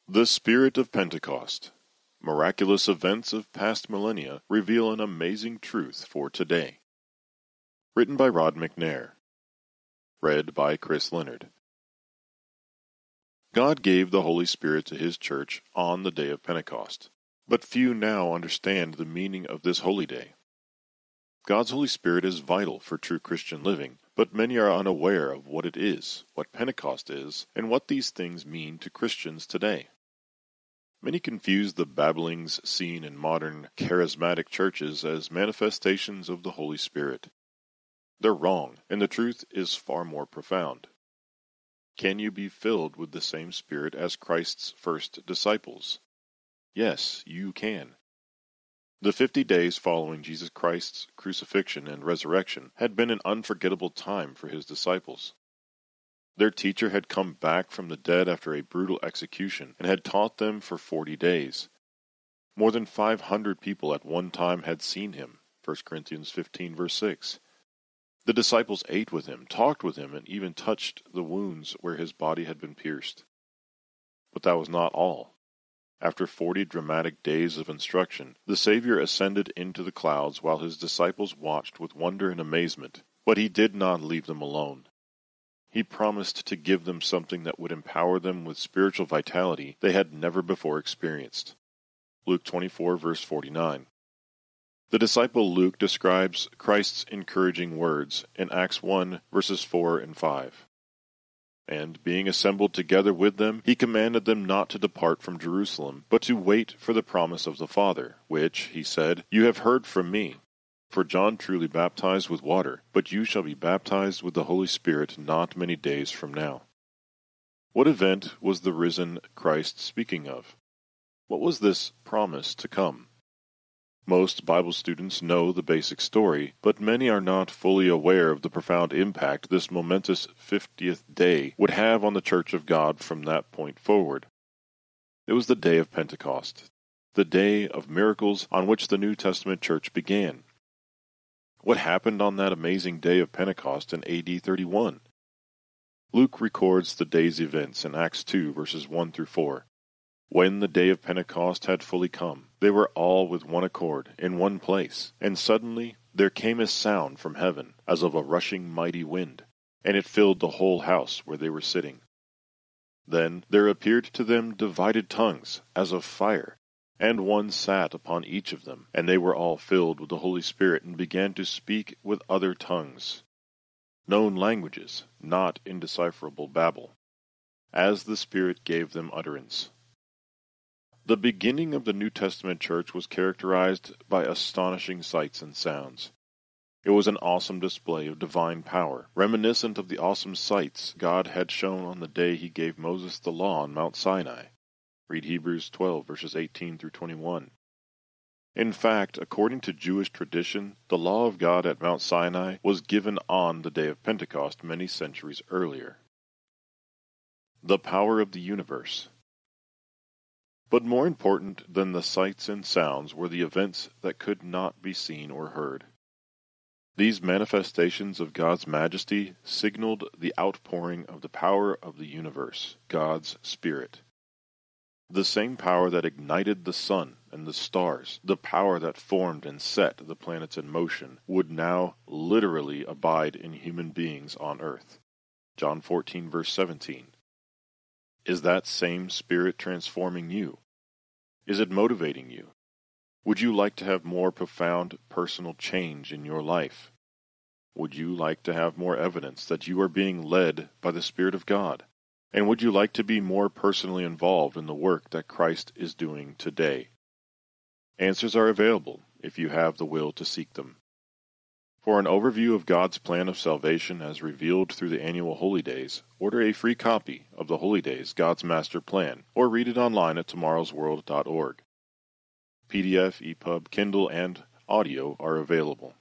The Spirit of Pentecost. Miraculous events of past millennia reveal an amazing truth for today. Written by Rod McNair. Read by Chris Leonard. God gave the Holy Spirit to His church on the day of Pentecost, but few now understand the meaning of this holy day. God's Holy Spirit is vital for true Christian living, but many are unaware of what it is, what Pentecost is, and what these things mean to Christians today. Many confuse the babblings seen in modern charismatic churches as manifestations of the Holy Spirit. They're wrong, and the truth is far more profound. Can you be filled with the same Spirit as Christ's first disciples? Yes, you can. The 50 days following Jesus Christ's crucifixion and resurrection had been an unforgettable time for His disciples. Their teacher had come back from the dead after a brutal execution and had taught them for 40 days. More than 500 people at one time had seen Him, 1 Corinthians 15 verse 6. The disciples ate with Him, talked with Him, and even touched the wounds where His body had been pierced. But that was not all. After 40 dramatic days of instruction, the Savior ascended into the clouds while His disciples watched with wonder and amazement, but He did not leave them alone. He promised to give them something that would empower them with spiritual vitality they had never before experienced. Luke 24 verse 49. The disciple Luke describes Christ's encouraging words in Acts 1 verses 4 and 5. And being assembled together with them, He commanded them not to depart from Jerusalem, but to wait for the promise of the Father, which, He said, you have heard from me. For John truly baptized with water, but you shall be baptized with the Holy Spirit not many days from now. What event was the risen Christ speaking of? What was this promise to come? Most Bible students know the basic story, but many are not fully aware of the profound impact this momentous 50th day would have on the Church of God from that point forward. It was the day of Pentecost, the day of miracles on which the New Testament church began. What happened on that amazing day of Pentecost in AD 31? Luke records the day's events in Acts 2 verses 1 through 4. When the day of Pentecost had fully come, they were all with one accord in one place, and suddenly there came a sound from heaven, as of a rushing mighty wind, and it filled the whole house where they were sitting. Then there appeared to them divided tongues, as of fire, and one sat upon each of them, and they were all filled with the Holy Spirit, and began to speak with other tongues, known languages, not indecipherable babble, as the Spirit gave them utterance. The beginning of the New Testament church was characterized by astonishing sights and sounds. It was an awesome display of divine power, reminiscent of the awesome sights God had shown on the day He gave Moses the law on Mount Sinai. Read Hebrews 12 verses 18 through 21. In fact, according to Jewish tradition, the law of God at Mount Sinai was given on the day of Pentecost many centuries earlier. The power of the universe. But more important than the sights and sounds were the events that could not be seen or heard. These manifestations of God's majesty signaled the outpouring of the power of the universe, God's Spirit. The same power that ignited the sun and the stars, the power that formed and set the planets in motion, would now literally abide in human beings on earth. John 14 verse 17. Is that same Spirit transforming you? Is it motivating you? Would you like to have more profound personal change in your life? Would you like to have more evidence that you are being led by the Spirit of God? And would you like to be more personally involved in the work that Christ is doing today? Answers are available if you have the will to seek them. For an overview of God's plan of salvation as revealed through the annual Holy Days, order a free copy of the Holy Days, God's Master Plan, or read it online at tomorrowsworld.org. PDF, EPUB, Kindle, and audio are available.